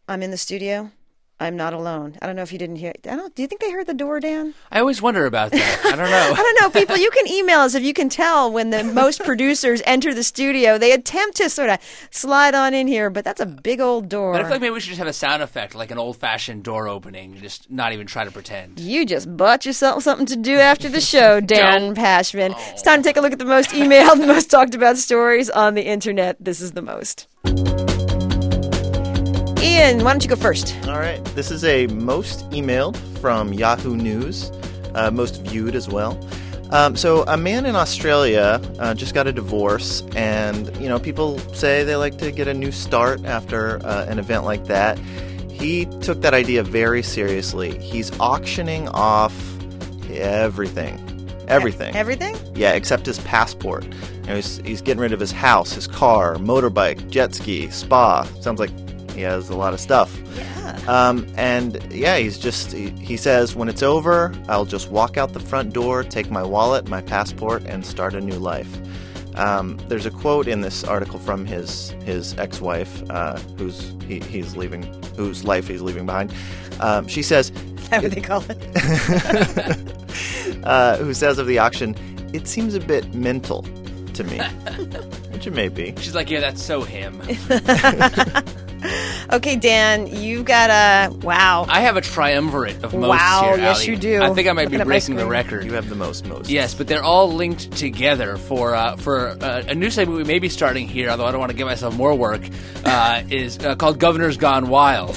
I'm in the studio. I'm not alone. I don't know if you didn't hear. Do you think they heard the door, Dan? I always wonder about that. I don't know. I don't know, people. You can email us if you can tell when the most producers enter the studio. They attempt to sort of slide on in here, but that's a big old door. But I feel like maybe we should just have a sound effect, like an old-fashioned door opening, just not even try to pretend. You just bought yourself something to do after the show, Dan Pashman. Oh. It's time to take a look at the most emailed, most talked about stories on the internet. This is the most. Ian, why don't you go first? All right. This is a most emailed from Yahoo News, most viewed as well. So a man in Australia just got a divorce, and, people say they like to get a new start after an event like that. He took that idea very seriously. He's auctioning off everything. Everything? Yeah, except his passport. He's getting rid of his house, his car, motorbike, jet ski, spa. Sounds like he has a lot of stuff. Yeah. He says, when it's over, I'll just walk out the front door, take my wallet, my passport, and start a new life. There's a quote in this article from his ex-wife, whose life he's leaving behind. She says, is that what they call it? Who says of the auction, it seems a bit mental to me, which it may be. She's like, yeah, that's so him. Okay, Dan, you've got a wow. I have a triumvirate of most wow, here, yes, Allie. you do. I think I might be breaking the record. You have the most. Yes, but they're all linked together for a new segment we may be starting here, although I don't want to give myself more work, is called Governors Gone Wild.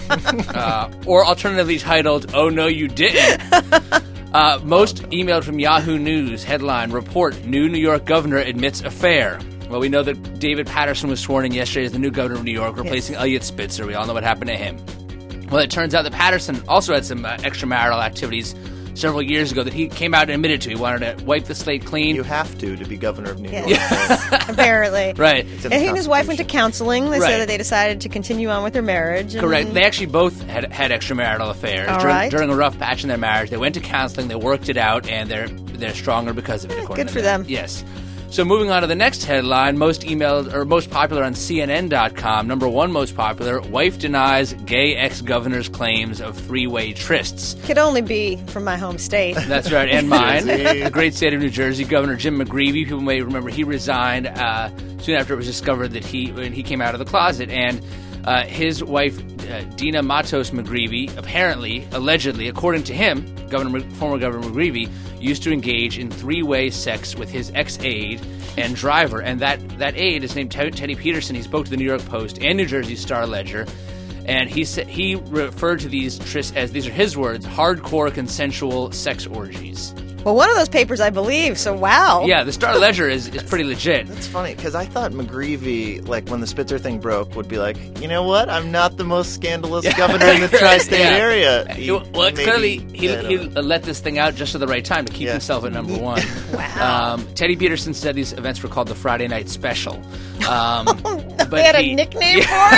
Or alternatively titled, Oh No You Didn't. Most emailed from Yahoo News, headline, report, new New York governor admits affair. Well, we know that David Paterson was sworn in yesterday as the new governor of New York, replacing Eliot Spitzer. We all know what happened to him. Well, it turns out that Paterson also had some extramarital activities several years ago that he came out and admitted to. He wanted to wipe the slate clean. You have to be governor of New York. Yes. Apparently. Right. And he and his wife went to counseling. They said that they decided to continue on with their marriage. Correct. They actually both had extramarital affairs during a rough patch in their marriage. They went to counseling. They worked it out, and they're stronger because of it. Good for them. Yes. So moving on to the next headline, most emailed or most popular on CNN.com. Number one most popular, wife denies gay ex-governor's claims of three-way trysts. Could only be from my home state. That's right, and mine. The great state of New Jersey. Governor Jim McGreevey, people may remember, he resigned soon after it was discovered that when he came out of the closet. And his wife, Dina Matos McGreevey, allegedly, according to him, former Governor McGreevey, used to engage in three-way sex with his ex-aide and driver. And that aide is named Teddy Peterson. He spoke to the New York Post and New Jersey Star-Ledger. And he referred to these trysts as, these are his words, hardcore consensual sex orgies. Well, one of those papers, I believe, so wow. Yeah, the Star-Ledger is pretty legit. That's funny, because I thought McGreevey, when the Spitzer thing broke, would be like, you know what? I'm not the most scandalous governor in the tri-state area. Clearly, he let this thing out just at the right time to keep himself at number one. Wow. Teddy Peterson said these events were called the Friday Night Special. But they had a nickname for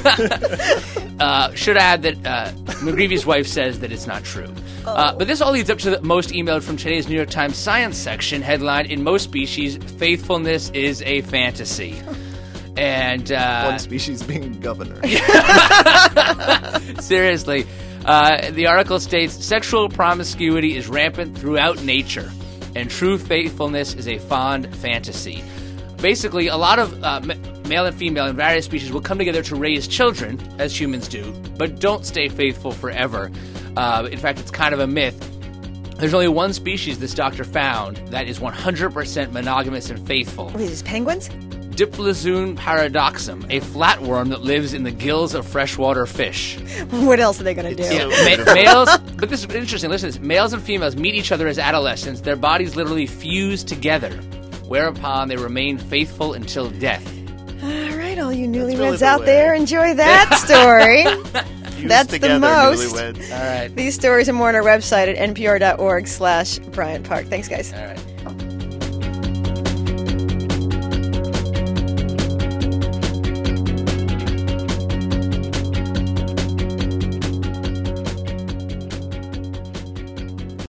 it? Should add that McGreevey's wife says that it's not true. But this all leads up to the most emailed from today's New York Times Science section, headlined, in most species, faithfulness is a fantasy. And one species being governor. Seriously. The article states, sexual promiscuity is rampant throughout nature, and true faithfulness is a fond fantasy. Basically, a lot of male and female in various species will come together to raise children, as humans do, but don't stay faithful forever. In fact, it's kind of a myth. There's only one species this doctor found that is 100% monogamous and faithful. What is this, penguins? Diplozoon paradoxum, a flatworm that lives in the gills of freshwater fish. What else are they going to do? Yeah, males, but this is interesting, listen to this. Males and females meet each other as adolescents. Their bodies literally fuse together, whereupon they remain faithful until death. All right, all you newlyweds out there, enjoy that story. That's the most. Newlyweds. All right. These stories and more on our website at npr.org/Bryant Park. Thanks, guys. All right.